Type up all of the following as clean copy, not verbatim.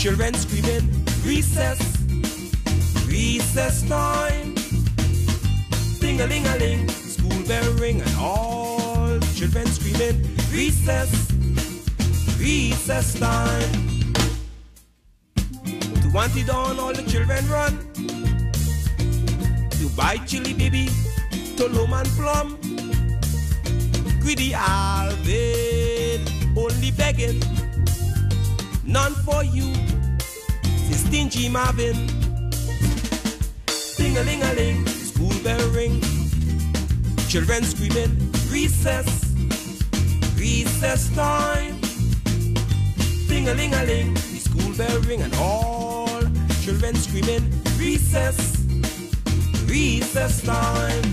Children screaming, recess, recess time. Ding-a-ling-a-ling, school bell ring, and all children screaming, recess, recess time. To want it on, all the children run. To buy chili baby, to Loman plum. Greedy Alvin, only begging, none for you, the stingy Marvin. Ding-a-ling-a-ling, school bell ring. Children screaming, recess, recess time. Ding-a-ling-a-ling, the school bell ring, and all children screaming, recess, recess time.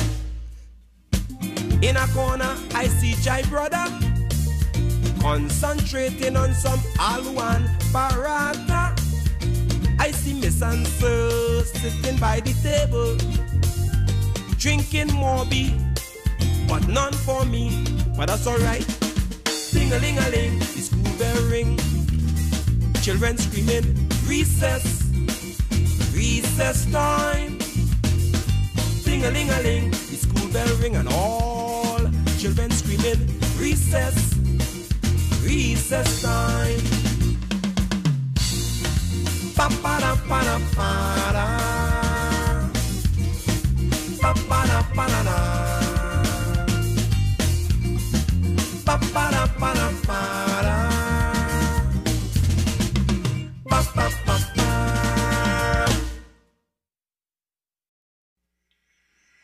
In a corner, I see Jai brother concentrating on some aloo and paratha. I see Miss Answer sitting by the table, drinking Morbi, but none for me, but that's alright. Ding-a-ling-a-ling, the school bell ring. Children screaming, recess, recess time. Ding-a-ling-a-ling, the school bell ring, and all children screaming, recess, recess time. Pa-pa-da-pa-da-pa-da, pa-pa-da-pa-da-da, pa-pa-da-pa-da-pa.